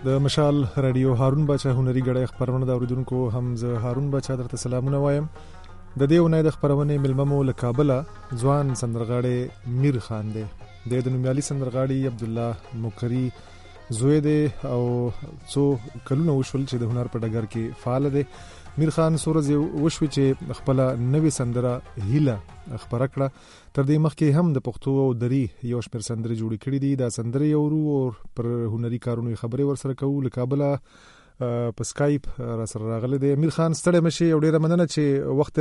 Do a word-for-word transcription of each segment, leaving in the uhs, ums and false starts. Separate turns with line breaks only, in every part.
د مشال رادیو هارون بچا هنري غړی خبرونه د اوریدونکو هم زه هارون بچا درته سلامونه وایم. د دې ونې د خبرونه ملممو له کابل ځوان سندرغاړي میر خان دی. د نومیالي سندرغاړي عبد الله مکری زوی دی او څو کلونه وشول چې د هنر په ډګر کې فعال دی. میر خان سورځ وشوي چې خپل نوې سندره هیله خبره کړه. تر دې مخکې هم د پښتو او دري یو شمېر سندرې جوړې کړې دي. دا سندرې اورو او پر هنري کارونو خبرې ورسره کوو. له کابل په سکایپ را سره راغلی دی. میر خان ستړی مشي او ډېره مننه چې وخت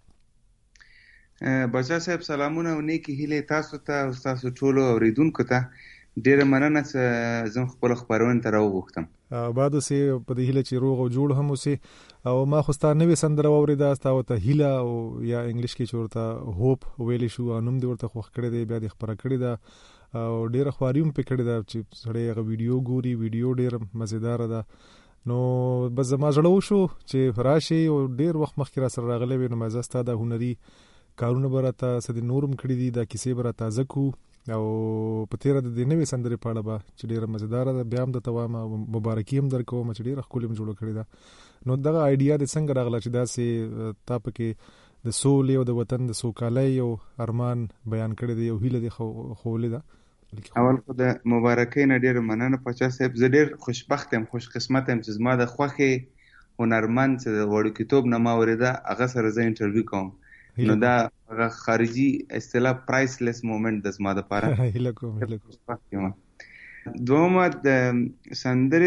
راکړ.
بچا صاحب سلامونه او نیکی هیله تاسو ته او تاسو ټولو اوریدونکو ته. ډېره مننه چې زه خپل خبرونه ته راوغوښتم.
بعد سي په دې هیله چې روغ او جوړ هم اوسې. او ما خو ستاسو نوې سندره واورېده تاسو ته هیله او یا انګلیش کې چورته هوپ ویلې شو انوم دې ورته خوښ کړی دی. بیا دې خبره کړې ده او ډېره خواریم په کړې ده چې سړی هغه ویډیو ګوري. ویډیو ډېر مزیدار ده. نو بس زما زړه وشو چې راشي او ډېر وخت مخکې را سره راغلی وي. نو مزه ستا د هنري کارونه برته سدي نورم کړی دي. دا کیسې برته تازه کو او په تیر د دې نوې سندرې په اړه به چې ډېره مزیدار ده. بیا هم د توامه مبارکي هم درکوم چې ډېره ښکلې جوړه کړې ده. نو دغه آیډیا د څنګه راغله چې داسې تا پکې د سولې او د وطن د سوکالۍ او ارمان بیان کړی دی او هیله دې ښوولې ده.
اول خو د مبارکۍ نه ډېره مننه پاچا صاحب. زه ډېر خوشبخت یم خوش قسمت یم چې زما د خوښې هنرمند چې د وړوکیتوب نه ما اورېده هغه سره زه انټرویو کوم. نو دا هغه خارجي اصطلاح پرایسلیس مومنت د زما دپاره.
هیله کوم هیله کوم.
دومره د سندرې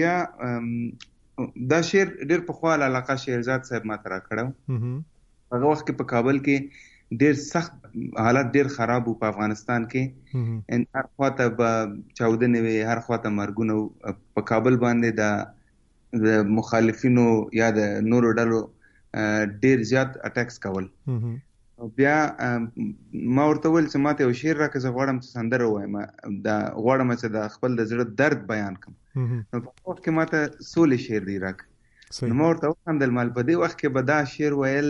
آیډیا دا شعر ډېر پخوا علاقه شعرزاد صاحب ما ته راکړی. هغه وخت کې په کابل کې ډېر سخت حالت ډېر خراب و په افغانستان کې. هر خواته به چاودنې وې، هر خواته مرګونه. په کابل باندې د مخالفینو یا د نورو ډلو ډیر زیات اٹیکس کول. بیا ما ورته ویل چې ماته یو شعر راکړه زه غواړم چې سندره ووایم. دا غواړم چې د خپل د زړه درد بیان کړم. نو په وخت کې ماته سولې شعر دی راکړه. نو ما ورته وخندل مال په دې وخت کې به دا شعر ویل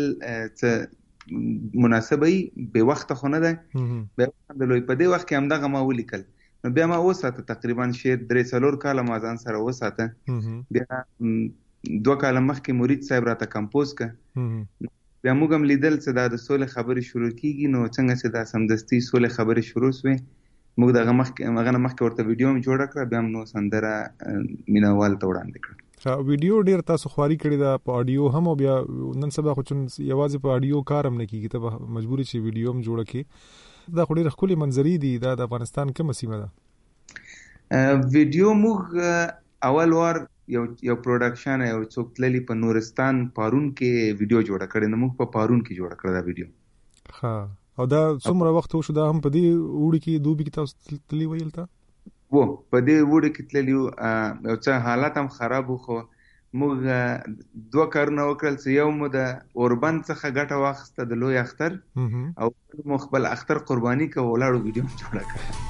چې مناسبه وي بې وخته خو نه دی. بیا وخندل په دې وخت کې همدغه ما ولیکل. نو بیا ما وساته تقریبا شعر درې څلور کاله ما ځان سره وساته. بیا دوه کاله مخکې مرید صاحب راته کمپوز کړه. بیا موږ هم لیدل چې دا د سولې خبرې شروع کیږي. نو څنګه چې دا سمدستي سولې خبرې شروع سوې موږ دغه مخکې هغه نه مخکې ورته ویډیو هم جوړه کړه. بیا هم نو سندره مینوال ته وړاندې کړه.
ویډیو ډېر تاسو خواري کړې ده په اډیو هم او بیا نن سبا خو چې یوازې په اډیو کار هم نه کیږي ته مجبوري چې ویډیو هم جوړه کړي. دا خو ډېر ښکلې منظرې دي. دا د افغانستان کومه سیمه ده؟
ویډیو موږ اول وار یو یو پروډکشن یو څوک تللی په نورستان پارون کې ویډیو جوړه کړې. نو موږ په پارون کې جوړه کړه دا ویډیو.
ها او دا څومره وخت وشو؟ دا هم په دې وړي کې دوبي کې تاسو تللی ویل تا
وو په دې وړي کې تللی یو څه حالت هم خراب وو. خو موږ دوه کارونه وکړل چې یو مو د اوربند څخه ګټه واخیسته د لوی اختر او مو خپل اختر قرباني کوو ولاړو ویډیو جوړه کړه.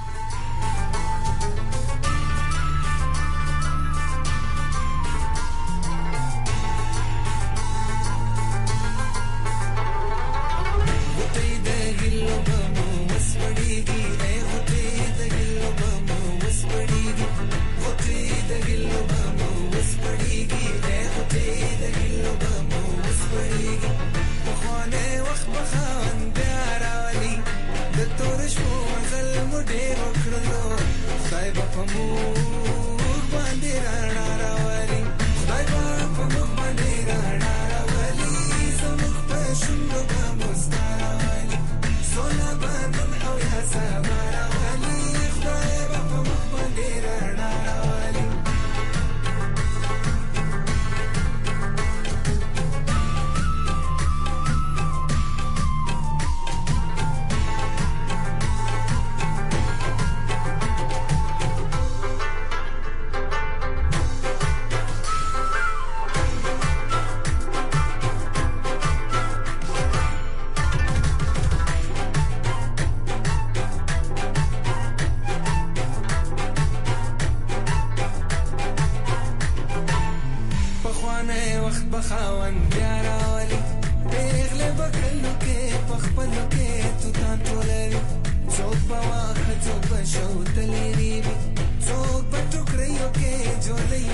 Jolly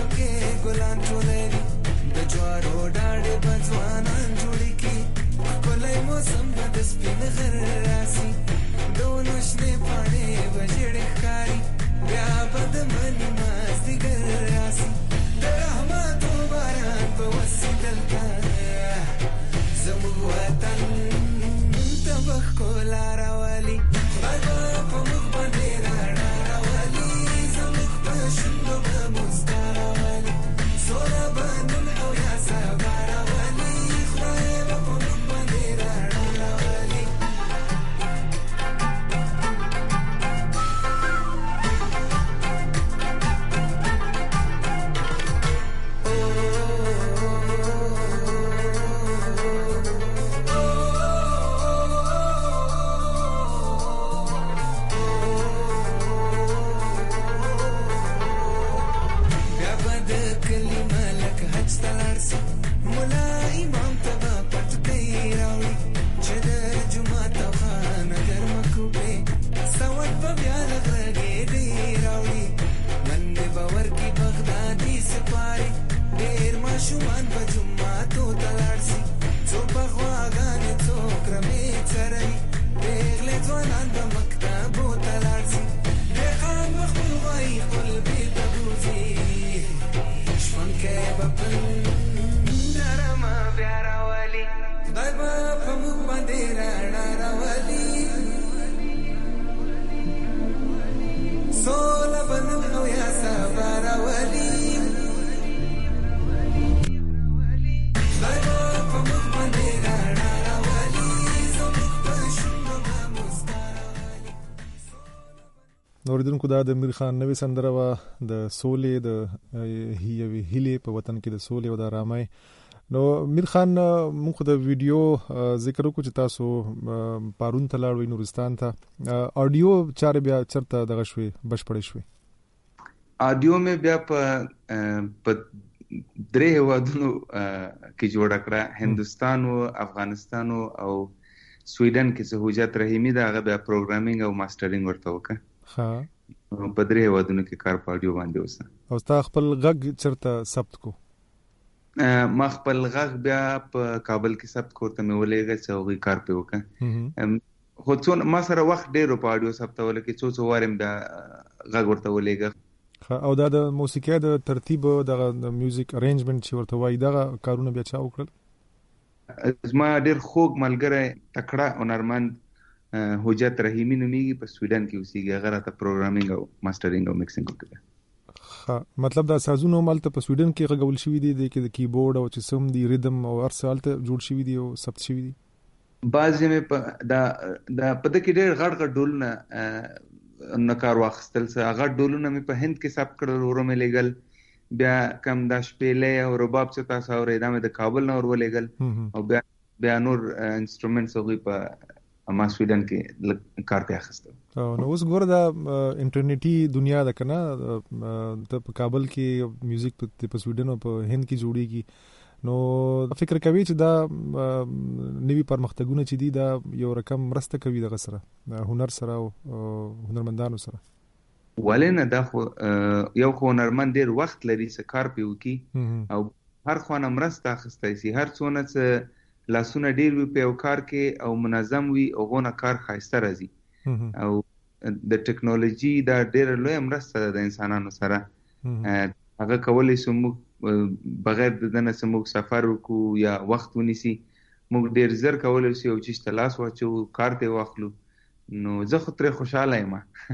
بځوانان جوړی کی کولای موسم د سپین غر راسي دونو شنه پاڼې وجړې ښکاری بیا بد منی مازدیګر راسي د رحمت باران په وسیدل تا زموږ وطن تبخ کولا راولي خدای په موږ باندې راڼا راولي زموږ په شونډو به مسکا راولي سوله بندون او یا سبا راولي خدای په موږ باندې راڼا راولي
اوریدونکو دا د امیر خان نوې سندره وا د سولې د هیوی هیلې په وطن کې د سولې او د آرامۍ. نو امیر خان موږ د ویډیو ذکر وکړو چې تاسو پارون ته لاړ وئ نورستان ته اډیو چارې بیا چرته دغه شوي بشپړې شوي
اډیو مې بیا په په درې هیوادونو کې جوړ کړه هندستان او افغانستان او سویډن کې سهوجت رحیمی دا هغه بیا پروګرامینګ او ماسترینګ ورته وکړه. ها په درې هیوادونو کې کار په اډیو باندې وسه. او
تاسو خپل غږ چرته ثبت کو؟
ما خپل غږ بیا په کابل کې ثبت کوته مې ولېږه چې هغه کار په وکړه. خو څو ما سره وخت ډېر په اډیو ثبتول کې څو څو وارم بیا غږ ورته ولېږه.
او دا د موسیقۍ د ترتیب د میوزیک ارینجمنت چې ورته وایي دا کارونه بیا چا وکړل؟
زما ډېر خوږ ملګری تکړه هنرمند حجت رحیمی نومیږي په سویډن کې اوسېږي هغه راته پروګرامینګ او ماسترینګ او میکسینګ وکړه.
مطلب دا سازونه مالته په سویډن کې غږول شوي دي د کیبورډ او چې سم دی ریدم او ارسالته جوړ شوي دي او ثبت شوي دي.
بعضې مې په دا دا په دې کې ډېر غټ غټ ډولونه نه کار واخیستل څه هغه ډولونه مې په هند کې ثبت کړل ورو مې لېږل بیا کم دا شپېلې او رباب چې تاسو اورئ دا مې د کابل نه ور ولېږل او بیا بیا نور انسټرومنټس هغوی په ما سویډن کې کار پې اخیستل.
نو اوس ګوره دا انټرنیټي دنیا ده که نه ته په کابل کې میوزیک په سویډن او په هند کې جوړېږي نو فکر کوي چې دا نوي پرمختګونه چې دي دا یو رقم مرسته کوي دغه سره هنر سره او هنرمندانو سره؟
ولې نه دا خو یو خو هنرمند ډېر وخت لري چې کار پې وکړي او هر خوا نه مرسته اخیستی شي هر څونه څه لاسونه ډېر وي په یو کار کې او منظم وي هغو نه کار ښایسته راځي او د ټکنالوژي دا ډېره لویه مرسته ده د انسانانو سره هغه کولی شو موږ بغیر د ده نه څه موږ سفر وکړو یا وخت ونیسي موږ ډېر زر کولی شو یو چیز ته لاس واچوو کار ته یې واخلو نو زه خو ترې خوشحاله یم.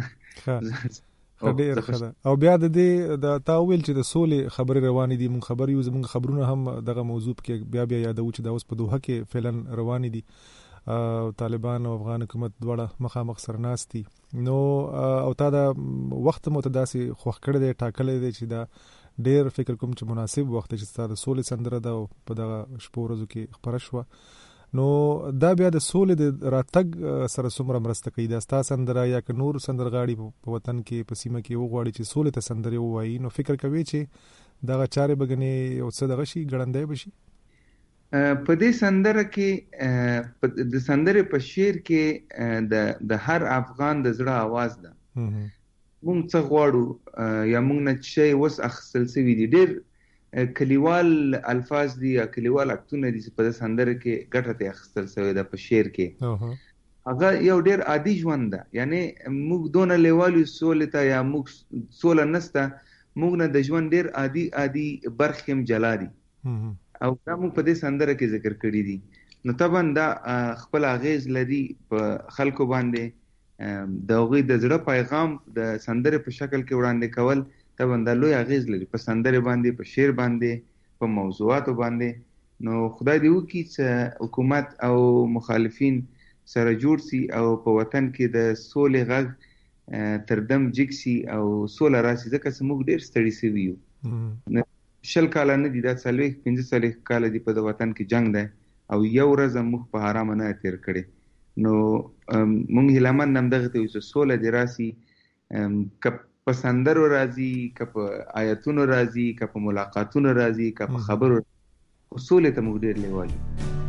ډېر ښه ده. او بیا د دې د تا وویل چې د سولې خبرې روانې دي مونږ خبر یو زمونږ خبرونه هم دغه موضوع کې بیا بیا یادوو چې دا اوس په دوحه کې فعلا روانې دي طالبان او افغان حکومت دواړه مخامخ سره ناست دي نو او تا دا وخت مو ته داسې خوښ کړی دی ټاکلی دی چې دا ډېر فکر کوم چې مناسب وخت دی چې ستا د سولې سندره ده او په دغه شپو ورځو کې خپره شوه نو دا بیا د سولې د راتګ سره څومره مرسته کوي دا ستا سندره یا که نور سندرغاړي په وطن کې په سیمه کې وغواړي چې سولې ته سندرې ووایي نو فکر کوي چې دغه چارې به ګنې یو څه دغه شي ګړندی به شي؟
په دې سندره کې د سندرې په شعر کې د هر افغان د زړه آواز ده مونږ څه غواړو یا مونږ نه شی اوس اخیستل سوي دي ډېر کلیوال الفاظ دي یا کلیوال اکتونه دي چې په سندره کې ګټه ته اخیستل شوی ده په شعر کې. هغه یو ډیر عادي ژوند ده، یعنی موږ دونه لیوالو سولې ته یا موږ سوله نسته، موږ نه د ژوند ډیر عادي عادي برخې هم جلا دي او دا موږ په دې سندره کې ذکر کړي دي. نو طبعا دا خپل اغیز لري په خلکو باندې، د هغوی د زړه پیغام د سندره په شکل کې وړاندې کول طبعا دا لوی اغیز لري په سندره باندې، په شعر باندې، په موضوعاتو باندې. نو خدای دې وکړي چې حکومت او مخالفین سره جوړ سي او په وطن کې د سولې غږ تر دم جګ سي او سوله راسي، ځکه چې موږ ډېر ستړي سوي یو. شل کاله نه دي، دا څلوېښت پنځه څلوېښت کاله دي په د وطن کې جنګ دی او یو ورځ موږ په حرامه نه تېر کړې. نو موږ هیله مند همدغه ته یو چې سوله دې راسي، که په سندرو راځي، که په آیتونو راځي، که په ملاقاتونو راځي، که په خبرو، سولې ته موږ ډېر لیوال یو.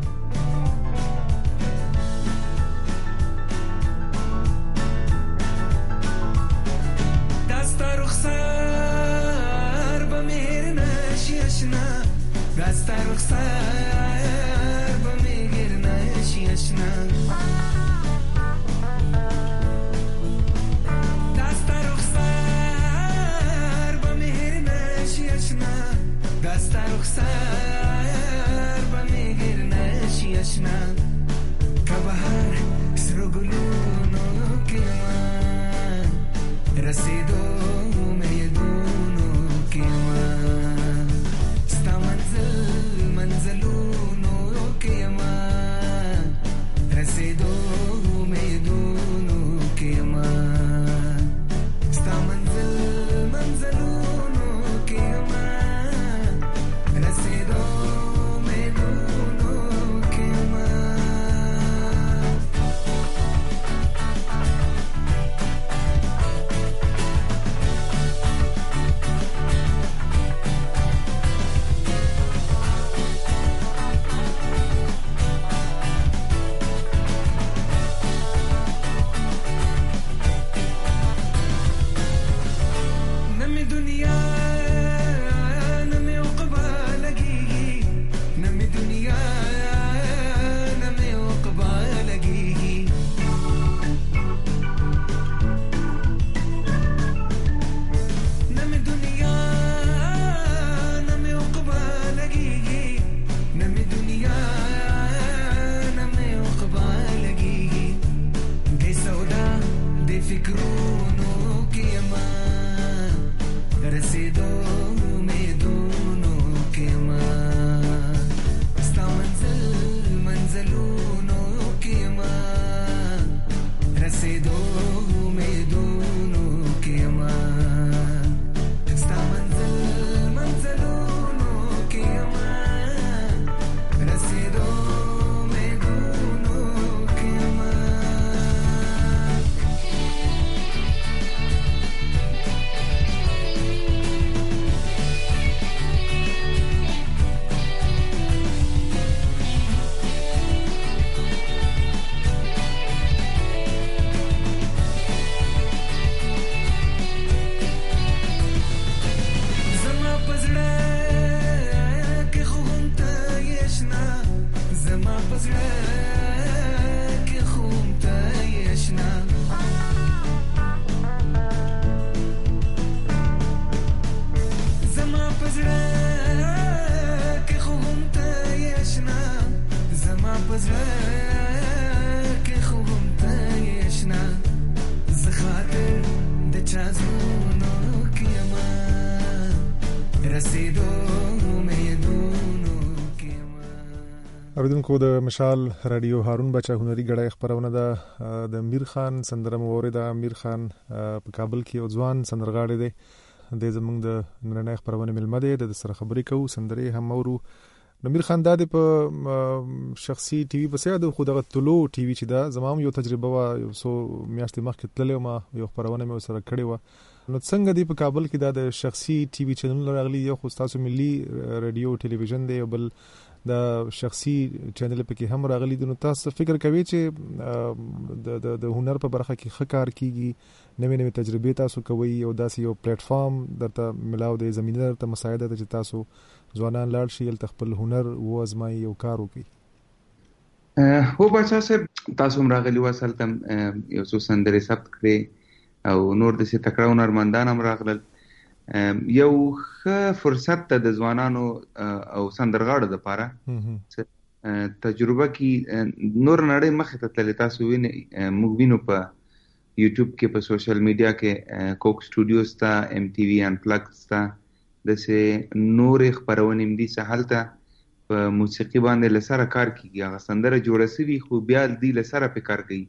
دستا رخسار به مهر نشی اشنا، دستا رخسار به مهر نشی اشنا، دستا رخسار با میگیر نشی اشنا، که بهر سرو گلونو که من رسیدو میدونو که من ستا منزل منزلونو که من رسیدو میدونو که من ستا منزل منزلونو که من
اوریدونکو د مشال رادیو هارون بچا هنري غړای خبرونه ده د امیر خان سندره مورید امیر خان په کابل کې ځوان سندرغاړی دی د زمنګ د نړۍ خبرونه ملمه ده د سره خبرې کوو سندري هم اورو. امیر خان د په شخصي ټي وي په ساده خو دغه تلو ټي وي چې دا زمام یو تجربه وا یو سو میاشتې مخکې تللې ما یو خبرونه مې سره کړې و. نو څنګه دی په کابل کې د شخصي ټي وي چینل راغلي یو خو تاسو ملي رادیو ټلویزیون دی بل د شخصي چینل پکې هم راغلي دي. نو تاسو فکر کوئ چې د د د هنر په برخه کې ښه کار کیږي، نوې نوې تجربې تاسو کوئ او داسې یو پلیټ فارم درته ملاو دی، زمینه درته مساعده ده چې تاسو ځوانان لاړ شي هلته خپل هنر وازمایي او کار وکړي؟
هو بچا صاحب تاسو هم راغلي وو، اصل ته یو څو سندرې ثبت کړې او نور داسې تکړه هنرمندان هم راغلل. یو ښه فرصت ته د ځوانانو او سندرغاړو دپاره تجربه کې نور نړۍ مخې ته تللې. تاسو وینئ موږ وینو په یوټیوب کې، په سوشل میډیا کې کوک سټوډیو سته، ایم ټي وي انپلګ سته، داسې نورې خپرونې هم دي چې هلته په موسیقي باندې له سره کار کېږي. هغه سندره جوړه سوي خو بیا دوی له سره پې کار کوي،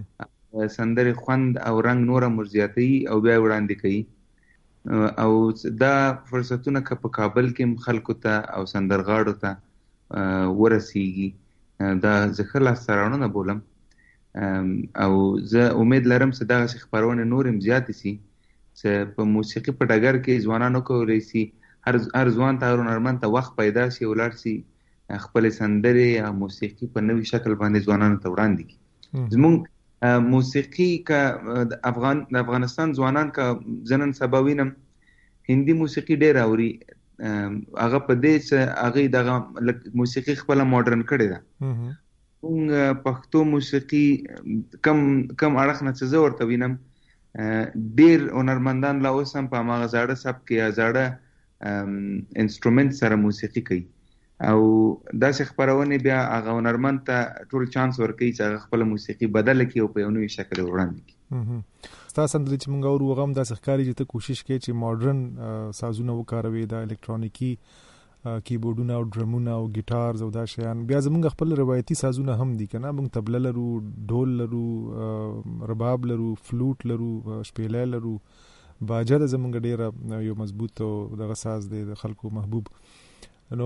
سندرې خوند او رنګ نور هم ورزیاتوي او بیا یې وړاندې کوي. او دا فرصتونه که په کابل کې خلکو ته او سندرغاړو ته ورسیږي دا زه ښه لاسته راوړنه بولم. او زه امید لرم چې دغسې خپرونې نور هم زیاتې سي چې په موسیقي په ډګر کې ځوانان وکولی سي، هر هر ځوان ته هر هنرمند ته وخت پیدا سي او لاړ سي خپلې سندرې او موسیقي په نوي شکل باندې ځوانانو ته وړاندې کړي. زموږ موسیقي که د افغان د افغانستان ځوانان که زه نن سبا وینم هندي موسیقي ډېر اوري، هغه په دې چې هغوی دغه موسیقي خپله ماډرن کړې ده. موږ پښتو موسیقي کم کم اړخ نه چې زه ورته وینم ډېر هنرمندان لا اوس هم په هماغه زاړه سبک یا زاړه انسټرومنټ سره موسیقي کوي او داسې خپرونې بیا هغه هنرمند ته ټول چانس ورکوي چې هغه خپله موسیقي بدله کړي او په یو نوي شکل وړاندې کړي.
ستا سندرې چې موږ اورو هغه هم داسې ښکاري چې ته کوشش کوې چې ماډرن سازونه وکاروې، دا الکترونیکي کیبورډونه او ډرمونه او ګیټارز او دا شیان. بیا زموږ خپل روایتي سازونه هم دي که نه، موږ طبله لرو، ډول لرو، رباب لرو، فلوټ لرو، شپیلی لرو، باجه ده زموږ ډېره یو مضبوط او دغه ساز دی د خلکو محبوب. نو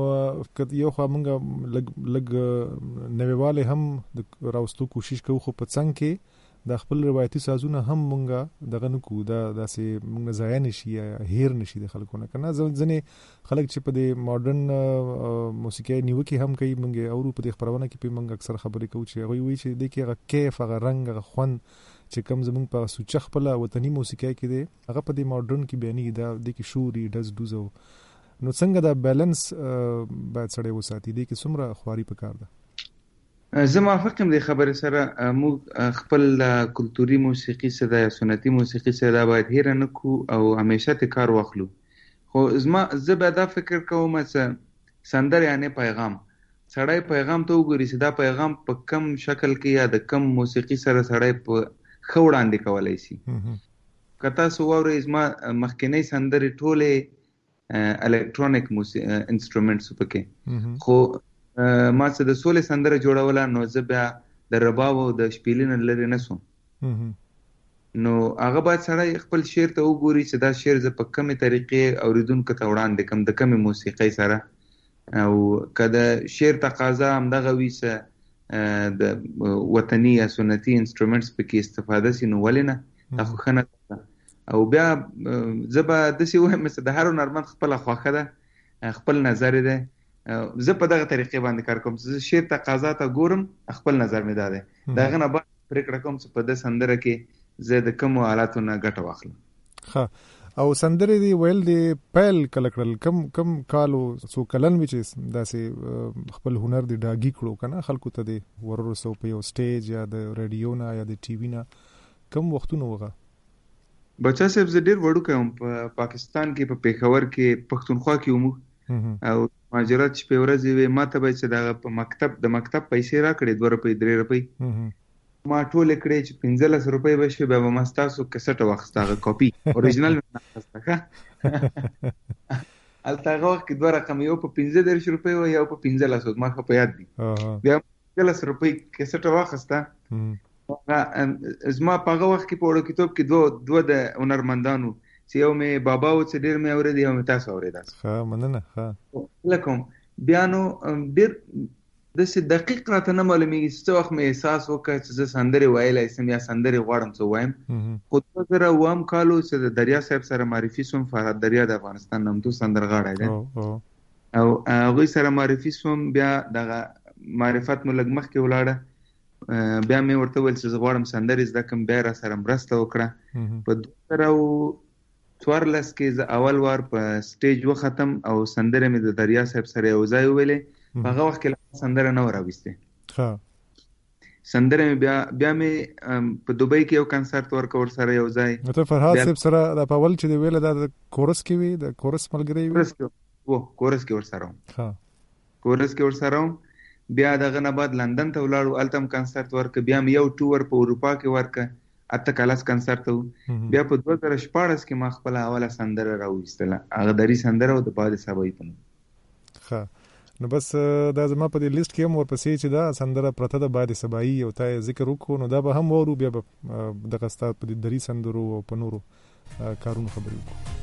یو خوا موږ لږ لږ نویوالی هم د راوستو کوشش کوو، خو په څنګ کې د خپل روایتي سازونه هم موږ دغه نه کوو، دا داسې موږ ضایع نه شي یا هیر نه شي د خلکو نه. که نه ځینې خلک چې په دې ماډرن موسیقي نیوکې هم کوي، موږ اورو په دې خپرونه کې پې موږ اکثر خبرې کوو چې هغوی وایي چې دې کې هغه کیف، هغه رنګ، هغه خوند چې کوم زموږ په سوچه خپله وطني موسیقي کې دی هغه په دې ماډرن کې بیانېږي، دا دې کې شوري ډز ډوز. او نو څنګه دا بیلنس باید سړی وساتي، دې کې څومره خواري پکار ده؟
زه موافق یم دې خبرې سره. موږ خپل کلتوري موسیقي څه ده یا سنتي موسیقي څه ده باید هیره نه کړو او همیشه ترې کار واخلو. خو زما زه بیا دا فکر کوم چې سندره یعنې پیغام، سړی پیغام ته وګوري چې دا پیغام په کم شکل کې یا د کم موسیقي سره سړی په ښه وړاندې کولی شي. که تاسو واورئ زما مخکینۍ سندرې ټولې الکترونیک انسټرومنټس پکې، خو ما چې د سولې سندره جوړوله نو زه بیا د رباب او د شپیلي نه لرې نه سوم. نو هغه باید سړی خپل شعر ته وګوري چې دا شعر زه په کمې طریقې اوریدونکو ته وړاندې کړم د کمې موسیقۍ سره، او که د شعر تقاضا همدغه وي چې د وطني یا سنتي انسټرومنټس پکې استفاده سي نو ولې نه، دا خو ښه نه ده. او بیا زه به داسې ووایم چې د هر هنرمند خپله خوښه ده، خپل نظر دی. زه په دغه طریقې باندې کار کوم چې زه شعر تقاضا ته ګورم، خپل نظر مې دا دی، د هغه نه بعد پرېکړه کوم چې په دې سندره کې زه د کومو حالاتو نه ګټه واخلم.
ښه، او سندرې دی ویل دی پیل کله کړل، کم کم کالو څو کلن وي چې داسې خپل هنر دی ډاګي کړو که نه خلکو ته دی ورورسو په یو سټیج یا د ریډیو نه یا د ټي وي نه، کم وختونه وغه؟
بچا صاحب زه ډېر وړوکی وم، په پاکستان کې په پېښور کې پښتونخوا کې ومو او مهاجرت شپې ورځې وې. ما ته به چې دغه په مکتب د مکتب پیسې راکړې دوه روپۍ درې روپۍ ما ټولې کړې چې پنځلس روپۍ به شوې، بیا به ما ستاسو کسټ واخیسته، هغه کاپي اوریجنل مې واخیسته. ښه هلته هغه وخت کې دوه رقم، یو په پنځه دېرش روپۍ وه یو په پنځلس وه، ما ښه په یاد دي. بیا پنځلس روپۍ کسټ واخیسته. زما په هغه وخت کې په وړوکیتوب کې دوه دوه د هنرمندانو چې یو مې بابا و چې ډېر مې اورېد، یو مې تاسو اورېداست.
ښه مننه. ښه
لکه بیا نو ډېر داسې دقیق راته نه معلومېږي چې څه وخت مې احساس وکړ چې زه سندرې ویلی سم یا سندرې غواړم څه ووایم. خو دوه زره اووم کال و چې د دریا صاحب سره معرفي سوم. فرهاد دریا د افغانستان نامتو سندرغاړی دی. او هغه سره معرفي سوم. بیا دغه معرفت مو لګ مخ کې ولاړه. بیا مې ورته ویل چې زه غواړم سندرې زده کړم. بیا را سره مرسته وکړه. په دوه زره څوارلس کې زه اول وار په سټیج وختم او سندرې مې د دریا صاحب سره یو ځای ویلې. په هغه وخت کې سندره نه وراويسته.
ها
سندره مې بیا بیا مې په دوبۍ کې یو کنسرت ورکړ سره یو ځای.
ته فرحات صاحب سره د پاول چې دی ویل د کورس کې وی د کورس ملګری وی.
کورس کې وو کورس کې ور سره.
ها
کورس کې ور سره. بیا دغه نه بعد لندن ته ولاړو. التم کنسرت ورک. بیا مې یو ټور په اروپا کې ورک. اته کلاس کنسرت وو. بیا په دوه زره شپاړس کې ما خپل اوله سندره راوېستله. هغه دري سندره او د باد سبای په.
ها نو بس دا زما په دې لیست کې هم ورپسې چې دا سندره پرته د باد سبایی او تا ذکر وکړو نو دا به هم ورو. بیا به دغه ستاسو په دې دري سندرو او په نورو کارونو خبرې وکړو.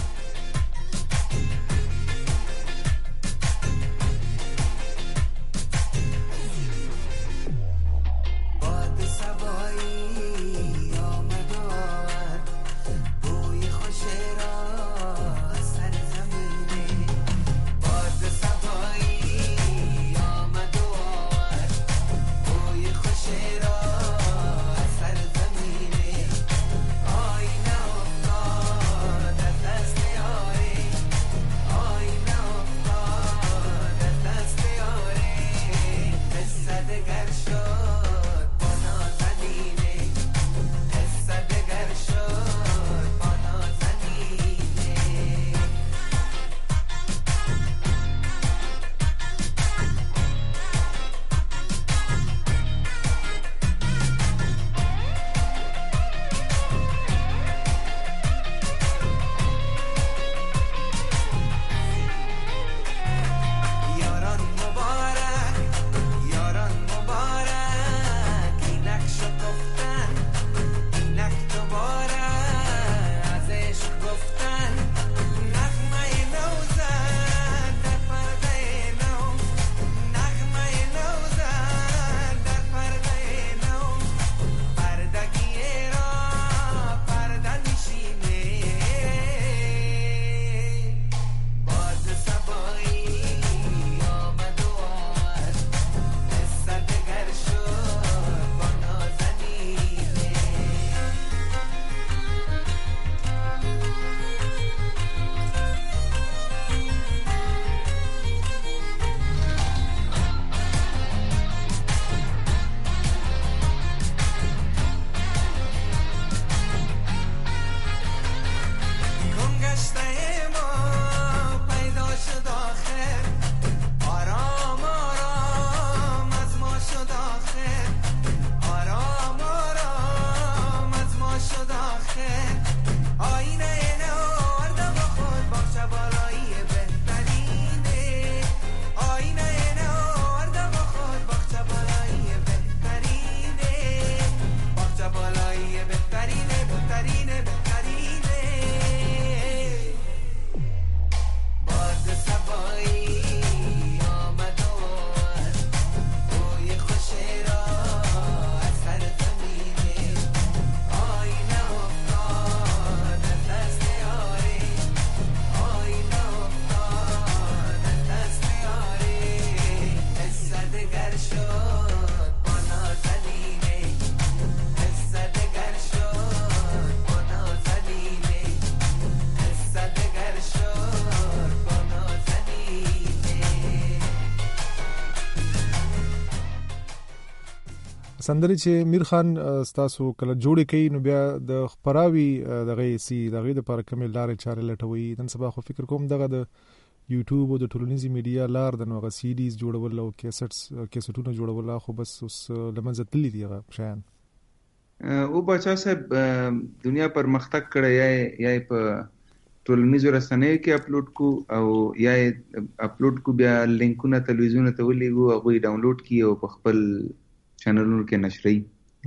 سندري چې میر خان تاسو کله جوړې کړي نو بیا د خبراوي دغه سي دغه د پر کمل لارې چارې لټوي. نن سبا خو فکر کوم دغه د یوټیوب او د ټولنیزي میډیا لار د نوغه سی ډیز جوړول او کیسټس کیسټونه جوړول خو بس اوس لمنځه تللی دی هغه شان.
او بچا صاحب دنیا پر مختګ کړی یا یا په ټولنیزو رسنیو کې اپلوډ کو او یا اپلوډ کو بیا لینکونه تلویزیون ته ولېګو او ډاونلوډ کی او په خپل چینلونو کې نشري.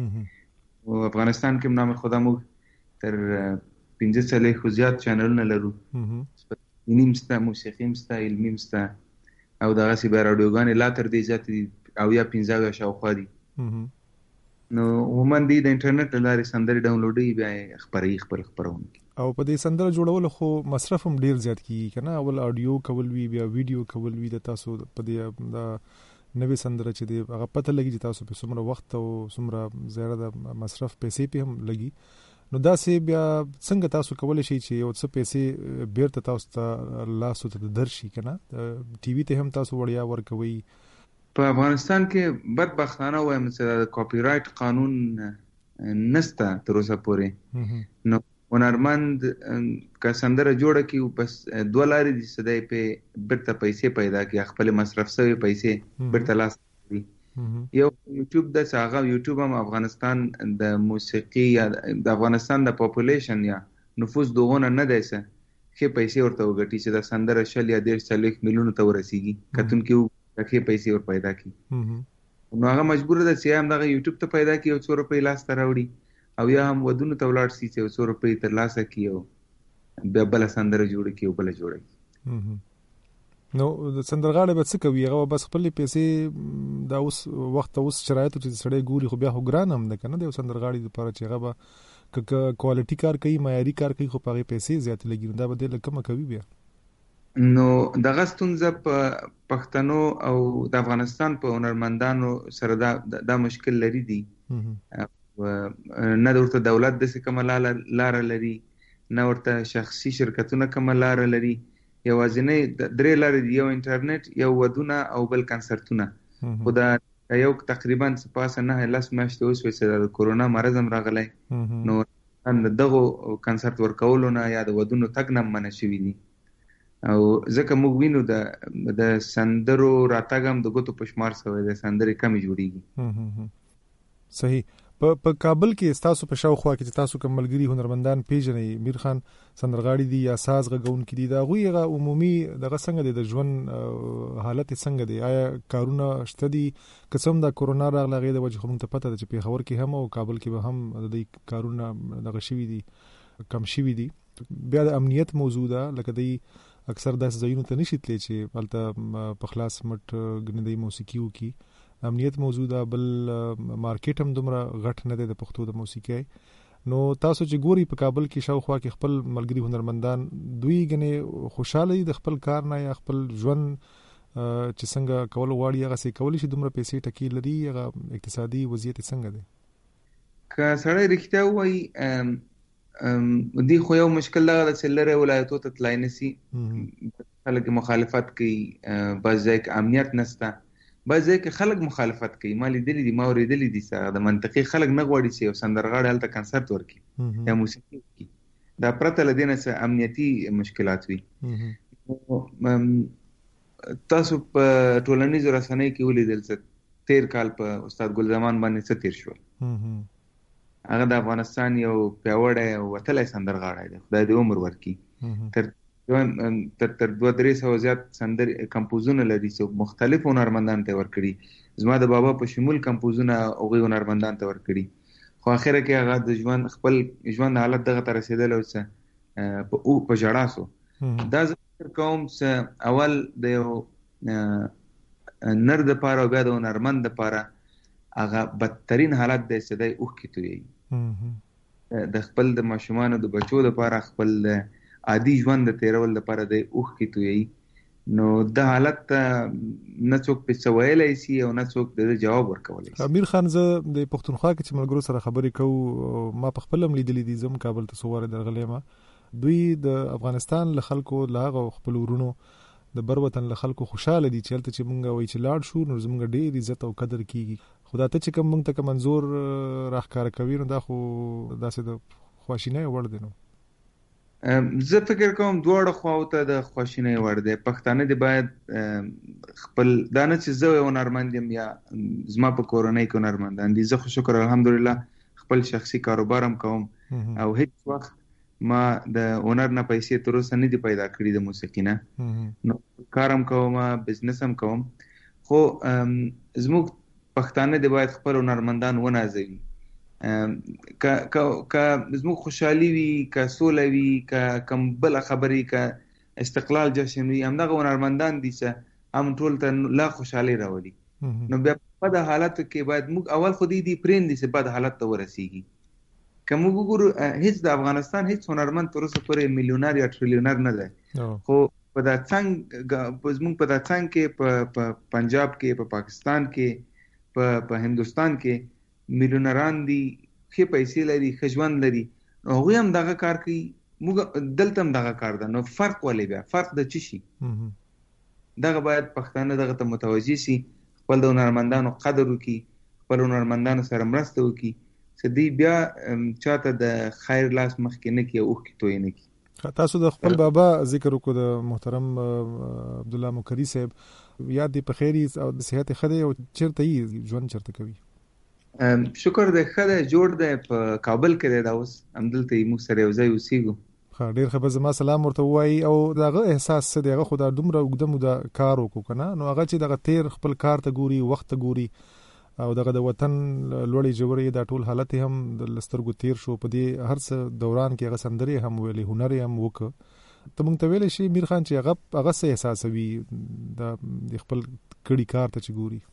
او افغانستان کې نام خدا مو تر پنځه څلې خو زیات چینلونه لرو. انیم ستا موسیقیم ستا علمیم ستا او دغه سی بیا راډیوګانې لا تر دې زیات او یا پنځه شاوخوا دي. نو ومن دي د انټرنیټ لارې سندرې ډاونلوډي بیا خبري خبر خبرون
او په دې سندره جوړول خو مصرف هم ډیر زیات کیږي کنه اول اډیو کول وی بیا ویډیو کول وی د تاسو په دې د نوې سندره چې دی هغه پته لګي چې تاسو په څومره وخت او څومره زیاده د مصرف پیسې په هم لګي نو دا سه بیا څنګه تاسو کولای شئ چې یو څه پیسې بیرته تاسو ته لاسو ته درشي کنه ټي وي ته هم تاسو وړیا ورکوي
په افغانستان کې بدبختانه وایم چې د کاپی رائټ قانون نسته تر اوسه پورې نو هنرمند که سندره جوړه کی بس دوه لارې دي چې دای په بیرته پیسې پیدا کی خپل مصرف شوی پیسې بیرته لاس کوي یو یوټیوب د څنګه یوټیوب هم افغانستان د موسیقي یا د افغانستان د پاپولیشن یا نفوس دغونه نه دی څه کې پیسې ورته وګټي چې د سندره شل یا ډیر چلیک میلیون ته ورسیږي کتون کې کې پیسې ور پیدا کی نو هغه مجبور ده چې هم دغه یوټیوب ته پیدا کی او څو روپۍ لاس ته راوړي او یا هم ودونه ته ولاړ شي چې څو روپۍ تر لاسه کی او بیا بل سندره جوړ کی او بل جوړي
نو د سندرغاړي به څه کوي هغه بس خپل پیسې دا اوس وخت اوس شرایط چې سړی ګوري خو بیا خو ګران هم ده کنه د سندرغاړي لپاره چې هغه به ک کوالټي کار کوي معیاري کار کوي خو په پیسې زیات لګي دا به د لکه کوي بیا
نو دغه ستونزه په پښتنو او د افغانستان په هنرمندانو سره دا دا مشکل لري دي نه ورته دولت د څه کوم لار لري نه ورته شخصي شرکتونه کوم لار لري یوازینۍ درې لارې دي یو انټرنیټ یو ودونه او بل کنسرتونه خو دا یو تقریبا پاسه نه لاس میاشتې اوس وسه د کورونا مرض هم راغلی نو دغه کنسرت ورکولو نه یا د ودونو تګ نه منع شوی دي او ځکه موږ وینو د د سندرو راتګم د ګوتو پشمار سوی د سندرې کمی جوړیږي
صحیح په په کابل کې تاسو په شاوخوا کې تاسو کوم ملګری هنرمندان پیژنې میر خان سندرغاړي دي یا ساز غږون کې دي دا غوي عمومي دغه څنګه د ژوند حالت څنګه دی آیا کارونه شته دي قسم د کورونا راغله غي د وجه هم ته پته چې په خبر کې هم او کابل کې به هم د کارونه دغه شوی دي کم شوی دي بیا د امنیت موجوده لکه دی اکثر داس ځایونو ته نشي تللی چې البته په خلاص مټ غنډي موسیقي وکي امنیت موجوده بل مارکیټ هم دومره غټ نه دی د پښتو د موسیقي نو تاسو چې ګوري په کابل کې شاوخوا کې خپل ملګری هنرمندان دوی غني خوشاله دي د خپل کار نه یا خپل ژوند چې څنګه کول غواړي هغه سي کول شي دومره پیسې ټکی لري هغه اقتصادي وضعیت څنګه دی
که سړی رښتیا وایي دی خو یو مشکل دا د سلره ولایتو ته تلای نسی خلک مخالفت کوي بعض ځای کې امنیت نشته بعض ځای کې خلک مخالفت کوي مالي دلی دي ما ورېدلې دي سره د منطقي خلک نه غواړي چې یو سندرغاړی هلته کنسرت ورکړي یا موسیقي وکړي دا پرته له دې نه څه امنیتي مشکلات وي تاسو په ټولنیزو رسنیو کې ولیدل چې تیر کال په استاد ګل زمان باندې څه تیر شول هغه د افغانستان یو پیاوړی او وتلی سندرغاړی دی خدای دې عمر ورکړي تر تر تر دوه درې سوه زیات سندرې کمپوزونه لري چې مختلف هنرمندان ته ورکړي زما د بابا په شمول کمپوزونه هغوی هنرمندان ته ورکړي خو اخره کې هغه د ژوند خپل ژوند حالت دغه ته رسېدلی و چې په ژړا سو دا زه فکر کوم چې اول د یو نر دپاره او بیا د هنرمند دپاره هغه بدترین حالت دی چې دی اوښکې تویوي د خپل د ماشومانو د بچو دپاره خپل عادي ژوند د تېرول دپاره دی اوښکې تویوي نو د حالت نه څوک پې څه ویلی شي او نه څوک د جواب ورکولی شي
امیر خان زه د پښتونخوا کې چې ملګرو سره خبرې کوو ما په خپل هم لیدلي دي زه هم کابل ته څو وارې درغلی یم دوی د افغانستان له خلکو له هغه خپل ورونو د بر وطن له خلکو خوشاله دي چې هلته چې مونږ وایي چې لاړ شو نو زموږ ډېر عزت او قدر کېږي خو دا ته چې کوم مونږ ته که منظور راښکاره کوي نو دا خو داسې د خواشینۍ وړ دی نو
زه فکر کوم دواړه خواو ته د خواشینۍ وړ دی پښتانه دې باید خپل دا نه چې زه یو هنرمند یم یا زما په کورنۍ کې هنرمندان دي زه خو شکر الحمدلله خپل شخصي کاروبار هم کوم او هیڅ وخت ما د هنر نه پیسې تر اوسه نه دي پیدا کړي د موسیقي نه نو کار هم کوم بزنس هم کوم خو زموږ پښتانه دې باید خپل هنرمندان ونازوي که که زموږ خوشحالي وي که سوله وي که کوم بله خبرې که استقلال جشن وي همدغه هنرمندان دي چې هم ټول ته لا خوشحالي راولي نو بیا په د حالت کې باید موږ اول خو دې دې پرېندي چې بد حالت ته ورسیږي. که موږ وګورو هیڅ د افغانستان هیڅ هنرمند تر اوسه پورې میلیونر یا ټریلیونر نه دی، خو په دا څنګه زموږ په دا څنګه کې په پنجاب کې، په پاکستان کې، په په هندوستان کې میلیونران دي، ښه پیسې لري، ښه ژوند لري، هغوی هم دغه کار کوي، موږ دلته هم دغه کار ده. نو فرق ولې بیا؟ فرق د څه شي؟ دغه باید پښتانه دغه ته متوجه سي، خپل د هنرمندانو قدر وکړي، خپل هنرمندانو سره مرسته وکړي، چې دوی بیا چاته د خیر لاس مخکې نه کړي او اوښکې تویې نه کړي.
تاسو د خپل بابا ذکر وکړو د محترم عبدالله مکري صاحب، یاد دی په خیر او د صحت ښه دی او چېرته یې ژوند چېرته کوي؟
شکر دی، ښه دی، جوړ دی، په کابل کې دی دا اوس، همدلته یې موږ سره یو ځای اوسېږو.
ښه، ډېر ښه، به زما سلام ورته ووایي. او د هغه احساس څه دی؟ هغه خو دا دومره اوږده موده کار وکړو که نه، نو هغه چې دغه تېر خپل کار ته ګوري، وخت ته ګوري، او دغه د وطن لوړې ژورې دا ټول حالت هم د سترګو تېر شو، په دې هر څه دوران کې هغه سندرې هم ویلې، هنر یې هم وکړه. ته موږ ته ویلی شي میر خان چې هغه هغه څه احساسوي د خپل کړي کار ته چې ګوري؟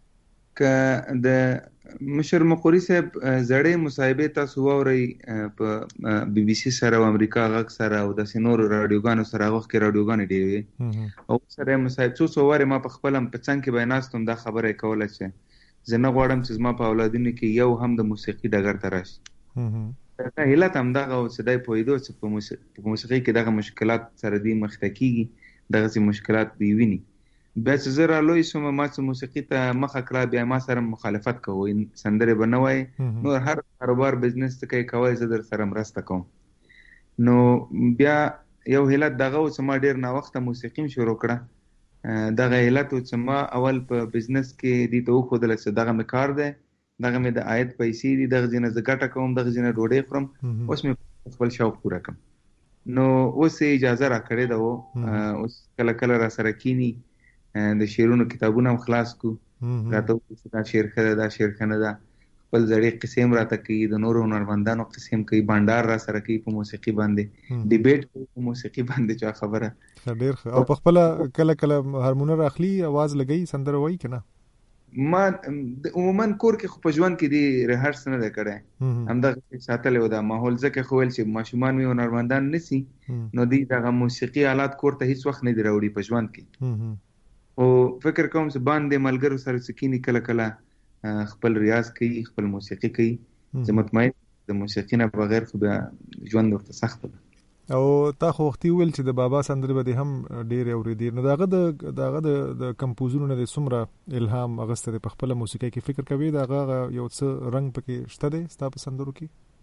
که د مشر مقري صاحب زړې مصاحبې تاسو واورئ په بي بي سي سره او امریکا غږ سره او داسې نورو راډیوګانو سره، هغه وخت کې راډیوګانې ډېرې وې، او سره یې مصاحب څو څو وارې ما په خپل هم په څنګ کې به یې ناست وم، دا خبره یې کوله چې زه نه غواړم چې زما په اولادونو کې یو هم د موسیقي ډګر ته راشي. علت همدغه و چې دی پوهېدو چې په موسیقي کې دغه مشکلات سره دی مخ ته کېږي، دغسې مشکلات دی ویني. بیا چې زه را لوی شوم، ما چې موسیقي ته مخه کړه، بیا ما سره مخالفت کوئ، سندرې به نه وایي، نور هر کاروبار بزنس ته کوي کوئ، زه در سره مرسته کوم. نو بیا یو علت دغه و چې ما ډېر ناوخته موسیقي م شروع کړه. دغه علت و چې ما اول په بزنس کې دې ته وښودله چې دغه مې کار دی، دغه مې د عاید پیسې دي، دغه ځینې زه ګټه کوم، دغه ځینې ډوډۍ خورم، اوس مې خپل شوق پوره کړم. نو اوس یې اجازه را کړې ده و، اوس کله کله را سره کینی، د شعرونو کتابونه هم خلاص کو، راته وایي دا شعر ښه ده، دا شعر ښه نه ده، خپل زړې قصې هم راته کوي، د نورو هنرمندانو قصې هم کوي، بانډار را سره کوي په موسیقي باندې، ډیبیټ کوي په موسیقي باندې، چا خبره.
ډېر ښه. او په خپله کله کله هارمونر اخلي، اواز لګوي، سندره وایي که نه؟
ما عموما کور کې خو په ژوند کې دی ریهرس نه دی کړی، همدغه ساتلی و دا ماحول، ځکه خو ویل چې ماشومان مې هنرمندان نسي، نو دوی دغه موسیقي آلات کور ته هېڅ وخت نه دي راوړي په ژوند کې. او فکر کوم چې باندې ملګرو سره سکینی کله کله خپل ریاض کوي، خپل موسیقي کوي، زه مطمئن د موسیقي نه بغیر خو بیا ژوند ورته سخته ده.
او تا خو وختي وویل چې د بابا سندرې به دې هم ډېرې اورېدې، نو د هغه د د هغه د کمپوزونو نه دې څومره الهام اخیستی دی په خپله موسیقۍ کې؟ فکر کوې د هغه یو څه رنګ پکې شته دی ستا په سندرو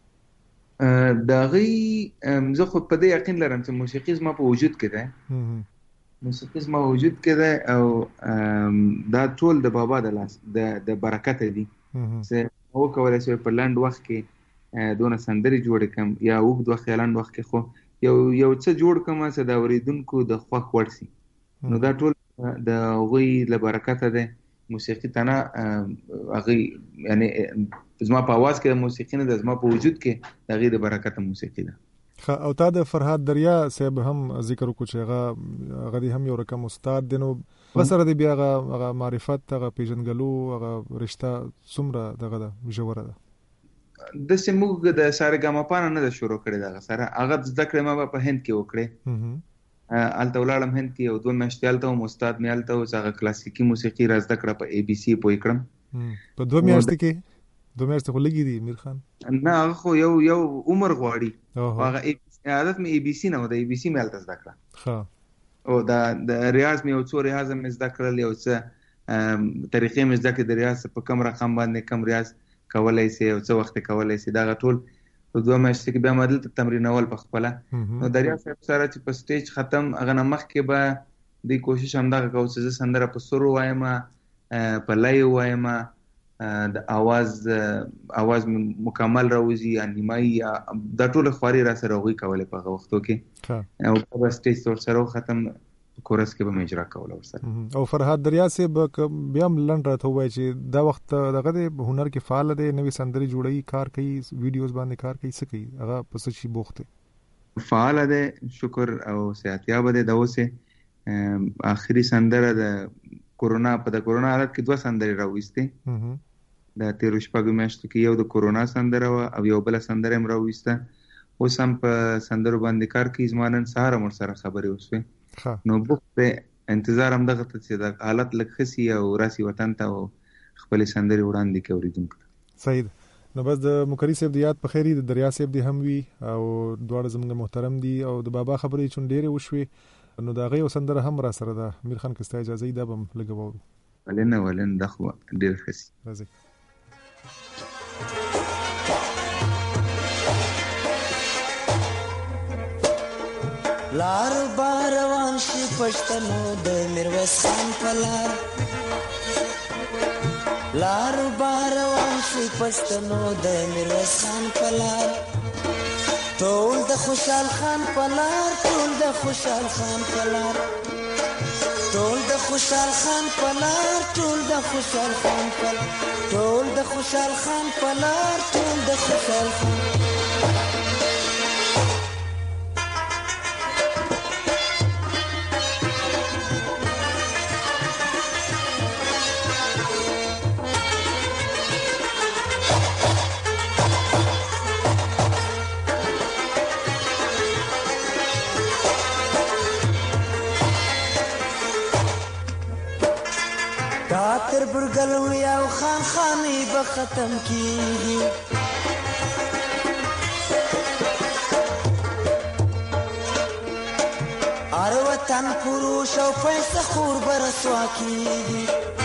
کې؟
د هغې زه خو په دې یقین لرم چې موسیقي زما په وجود کې دی، موسیقي زما وجود کې دی، او دا ټول د بابا د لاس د برکته دي چې وکولی شي په لنډ وخت کې دونه سندرې جوړې کړم، یا اوږد وخت یا لنډ وخت کې خو یو یو څه جوړ کړم چې د اورېدونکو د خوښ وړ شي. نو دا ټول د هغوی له برکته دی. موسیقي ته نه هغوی یعنې زما په اواز کې د موسیقي نه ده، زما په وجود کې د هغې د برکته موسیقي ده.
او تا د فرهاد دریا صاحب هم ذکر وکړو چې هغه هغه دی هم یو رقم استاد دی، نو هغه سره دی بیا هغه معرفت، هغه پیژنګلو، هغه رشته څومره دغه ده ژوره ده؟
داسې موږ د سارګاماپا نه ده شروع کړې دغه سره، هغه زده کړې ما به په هند کې وکړې، هلته ولاړم هند کې، یو دوه میاشتې هلته وم، استاد مې هلته و چې هغه کلاسیکي موسیقي را زده کړه، په ای بي سي پوه کړم.
په دوه میاشتې کې؟ دوه میاشتې خو لږې دي میر خان.
نه هغه خو یو یو عمر غواړي، هغه عادت مې ای بي سي نه و، د ای بي سي مې هلته زده کړه، او د ریاض مې یو څو ریاض مې زده کړل، یو څه طریقې مې زده کړې د ریاض په کم رقم باندې کم ریاض کولی سي او څه وخت کولی سي، دغه ټول په دوه میاشتې کې بیا ما دلته تمرینول په خپله. نو د ریاض صاحب سره چې په سټیج ختم هغه نه مخکې به دوی کوشش همدغه کوو چې زه سندره په سرو وایم، په لۍ وایم، د اواز اواز مکمل راوځي یا نیمایي، دا ټول خواري را سره هغوی کولې په هغه وختو کې، او به سټیج ته ورسره ختم کورس کې به مې اجرا کوله ورسره.
او فرهاد دریا صاحب بیا هم لنډ راته ووایي چې دا وخت دغه دی هنر کې فعال دی، نوې سندرې جوړوي، کار کوي، ویډیوز باندې کار کوي، څه کوي هغه په څه شي بوخت دی؟
فعال دی، شکر او صحتیاب دی. دا اوس آخري سندره د کورونا په د کورونا حالت کې دوه سندرې راوېستې. د تیرو شپږو میاشتو کې یو د کورونا سندره وه او یو بله سندره یې هم راوېسته. اوس هم په سندرو باندې کار کوي. زما نن سهار هم ورسره خبرې وشوې. نو بوخت دی، انتظار هم دغه ته چې د حالت لږ ښه سي او راسي وطن ته او خپلې سندرې وړاندې کړي اورېدونکو ته.
صحیح ده. نو بس د مکري صاحب د یاد په خیر د دریا صاحب دی هم وي او دواړه زموږ محترم دي او د بابا خبرې چون ډېرې وشوې نو د هغې یو سندره هم را سره ده. میر خان که ستا اجازه وي دا به هم لږه واورو.
ولې نه ولې نه دا خو ډېر ښه سي.
راځئ.
لار باروان شي پښتنو د میرویس خان په لار، لار باروان شي پښتنو د میرویس خان په لار، ټول د خوشحال خان په لار، ټول د خوشحال خان په لار، ټول د خوشحال خان په لار، ټول د خوشحال خان په لار، ټول د خوشحال خان په لار، ټول د خوشحال خان. تر برګلوي او خان خاني به ختم کیږي، ار وطن پروش او پیسه خور برسوا کیږي،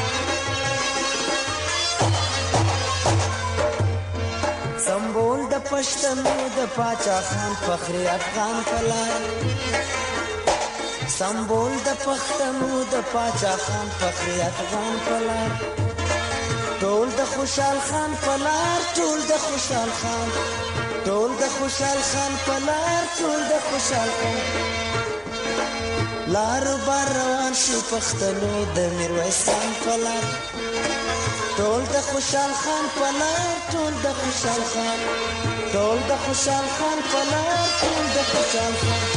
سمبول د پښتنو د پاچا خان فخر افغان پلار، سمبول د پښتنو د پاچا خان فخر افغان پلار، ټول د خوشحال خان پلار، ټول د خوشحال خان، ټول د خوشحال خان پلار، ټول د خوشحال خان. لار بار روان شي پښتنو د میرویس خان پلار، ټول د خوشحال خان پلار، ټول د خوشحال خان، ټول د خوشحال خان پلار، ټول د خوشحال خان.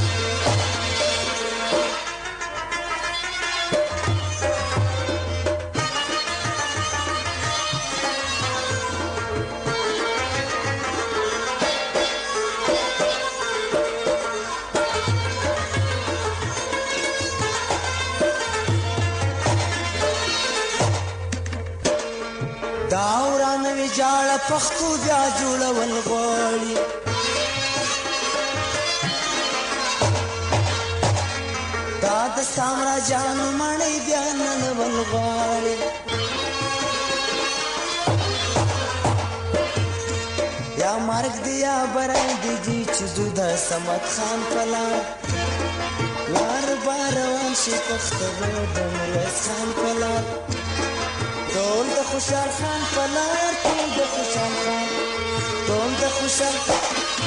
پښتو بیا جوړول غواړي، دا د سامراجانو مړی بیا ننول غواړي، یا مرګ دی یا برای دی چې زو د صمد خان پلار، لار باروان شي پښتنو د میرویس خان پلار، ټول د خوشحال خان پلار، ټول د خوشحال خان، ټول د خوشحال خان.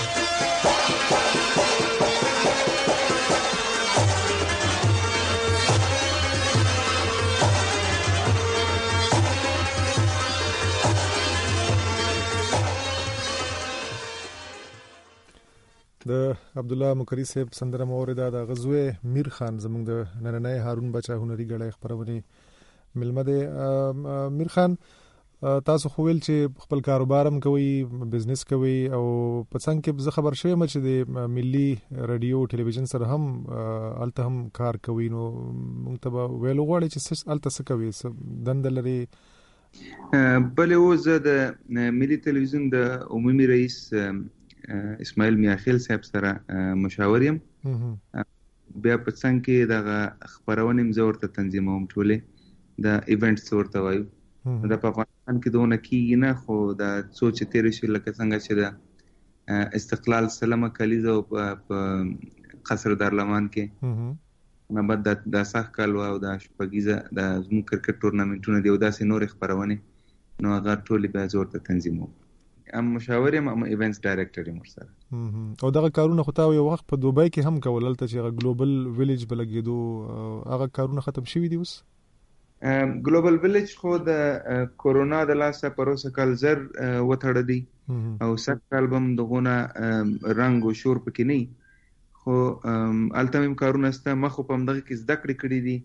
د عبدالله مکري صاحب سندره مو اورېده. د غزوه میر خان زموږ د نننۍ هارون بچا هنري ګړی خپرونې ملمه دی. میر خان تاسو خو ویل چې خپل کاروبار هم کوي، بزنس کوي او په څنګ کې زه خبر شوم چې د ملي رادیو ټلویزیون سره هم الته هم کار کوي. نو موږ ته ویل غواړي چې الته څه کوي، دنده لري؟
بلې و زه د ملي ټلویزیون د عمومي رئیس اسماعیل میاخیل صاحب سره مشاور یم. بیا په څنګ کې دغه خپرونې زه ورته تنظیموم، ټولې د ایونټس ورته وایو. دا په افغانستان کې دونه کېږي نه، خو دا څو چې تېرې شوې لکه څنګه چې د استقلال سلمه کلیزه په قصر دارالمان کې نه بعد دا سخت کال او دا شپږیزه د زموږ کرکټ ټورنامنټونه دي او داسې نورې خپرونې، نو هغه ټولې بیا زه ورته تنظیموم. ام مشاور یم، ام ایونټس ډایرکټر یم ورسره.
او دغه کارونه خو تا یو وخت په دوبۍ کې هم کول، هلته چې هغه ګلوبل ویلیج به لګېدو، هغه کارونه ختم شوي دي اوس؟
ګلوبل ویلیج خو د کورونا د لاسه پروسه کال زر وتړه دي او سخت کال به هم دغونه رنګ او شور پکې نه، خو الته هم کارونه سته. ما خو په همدغه کې زده کړې کړې دي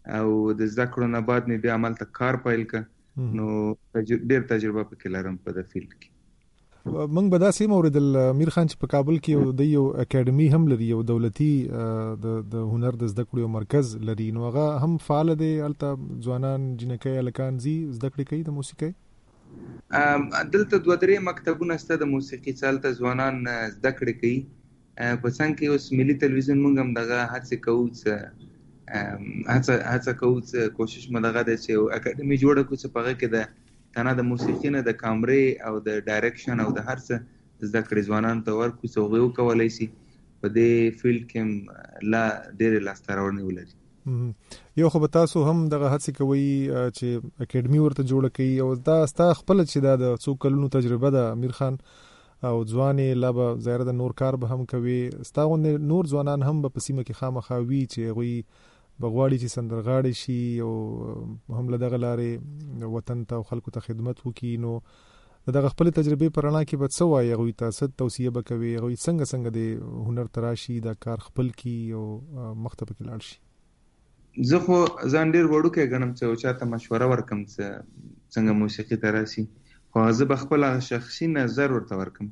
او د زده کړو نه بعد مې بیا عمل ته کار پیل کړ نو ډېر تجربه پکې لرم په د فیلډ کې.
موږ به دا سیم اوریدل امیر خان چې په کابل کې د یو اکیډمي هم لري یو دولتي د د هنر د زده کړو مرکز لري نو هغه هم فعال دی الته ځوانان جنکۍ الکان زی زده کړې کوي د موسیقۍ.
دلته دوه درې مکتبونه شته د موسیقي څالته ځوانان زده کړې کوي. په څنګ کې اوس ملي تلویزیون موږ هم دغه هڅې کوو چې هڅه هڅه کوو چې کوشش مو دغه دی چې اکیډمي جوړه کړو چې په هغه کې د تنه د موسیقي نه د کامرې او د ډایرکشن او د هر څه زده کړې ځوانانو ته ورکړو چې هغوی وکولی شي په دې فیلډ کې لا ډېرې لاسته راوړنې ولري.
یو خو به تاسو هم دغه هڅې کوئ چې اکیډمي ورته جوړه کوي او دا ستا خپله چې دا د څو کلونو تجربه ده امیر خان او ځوانې لا به ظاهره د نور کار به هم کوي ستا غوندې نور ځوانان هم به په سیمه کې خامخا وي چې هغوی بغواړي چې سندرغاړي شي او هم له دغه لارې وطن ته او خلکو ته خدمت وکړي نو د دغه خپلې تجربې په رڼا کې به څه وایي هغوی ته څه توصیه به کوي هغوی څنګه څنګه د هنر ته راشي دا کار خپل کړي او مخ ته پکې لاړ شي.
زه خو ځان ډېر وړوکی ګڼم چې چاته مشوره ورکړم چې څنګه موسیقي ته راشي خو زه به خپل شخصي نظر ورته ورکړم.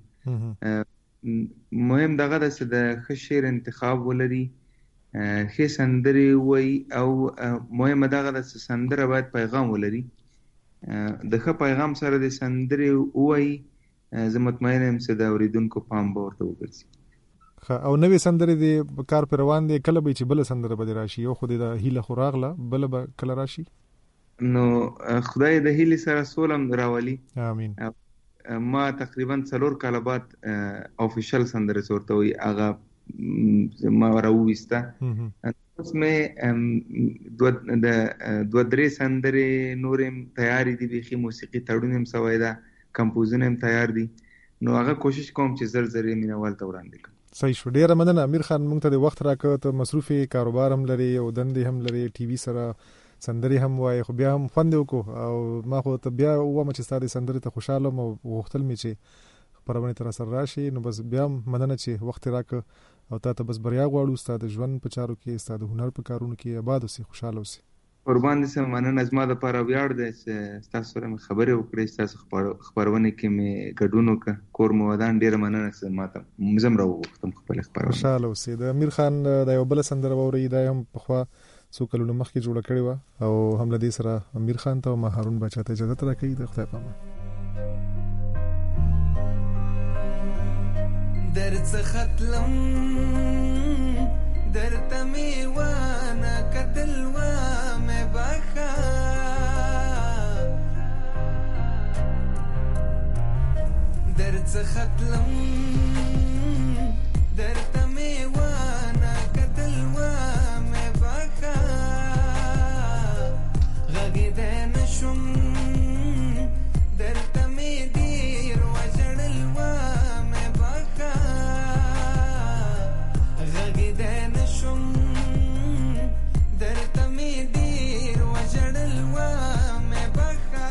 مهم دغه ده چې د ښه شعر انتخاب ولري ښې سندرې ووایي او مهمه دغه ده چې سندره باید پیغام ولري د ښه پیغام سره د سندرې ووایي زه مطمئن یم چې د اورېدونکو پام به ورته وګرځي.
او نوې سندرې د کار پر روان دی کله به چې بله سندره به راشي یو خو د هیله خو راغله بله به کله راشي
نو خدای د هیلې سره سوله هم راولي.
امین.
ما تقریبا څلور کاله بعد افیشل سندره ورته وایي هغه ما راوویسته اوس مې دوه درې سندرې نور هم تیارې دي بیخي موسیقي تړون هم سوی ده کمپوزونه هم تیار دي نو هغه کوشش کوم چې زر زر یې مینوال ته وړاندې کړم.
صحیح شو ډیره مننه امیر خان موږ ته د وخت راکړ ته مصروفې کاروبار هم لري او دندې هم لري ټي وي سره سندرې هم وایي خو بیا هم خوند وکړو او ما خو ته بیا ووایم چې ستا د سندرې ته خوشحاله یم او غوښتل مې چې خپرونې ته راسره راشي نو بس بیا هم مننه چې وخت یې راکړ او تا ته بس بریا غواړو ستا د ژوند په چارو کې ستا د هنر په کارونو کې آباد اوسې خوشحاله اوسې.
قربان دې شم مننه زما دپاره ویاړ دی چې ستاسو سره مې خبرې وکړې ستاسو خپرونې کې مې ګډون وکړه کور مو ودان ډېره مننه چې ما ته زه هم راوغوښتم خپلې خپرونې.
خوشحاله اوسې. د امیر خان دا یو بله سندره واورئ دا هم پخوا څو کلونو مخکې جوړه کړې وه او هم له دې سره امیر خان ته او ما هارون باچا ته اجازت راکوي د خدای په امان.
درڅخه تلم درته مې ونه کتل ومې بخښه درڅخه تلم درته مې ونه کتل ومې بخښه غږېدی نه شوم درته مې ډېر وژړل ومې بخښه غږېدی نه شوم درته مې ډېر وژړل ومې بخښه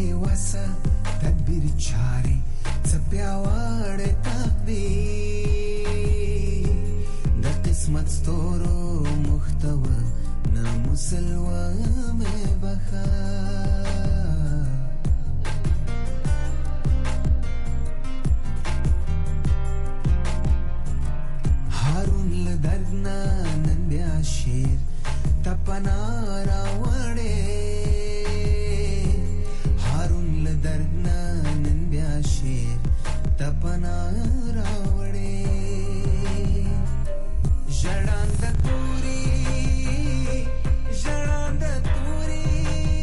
وسه تدبیر چاري څپیاوړ تقدیر د قسمت ستورو محتوى نامسلوه مې بخا هارون لدرنا نن بیا شیر تپنا راوړې هارون لدرنا نن بیا شیر تپنا راوړې ژړاند توري ژړاند توري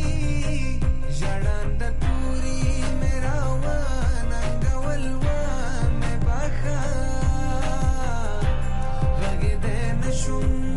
ژړاند توري میرا واننګول و مې بخا غږ دې نشم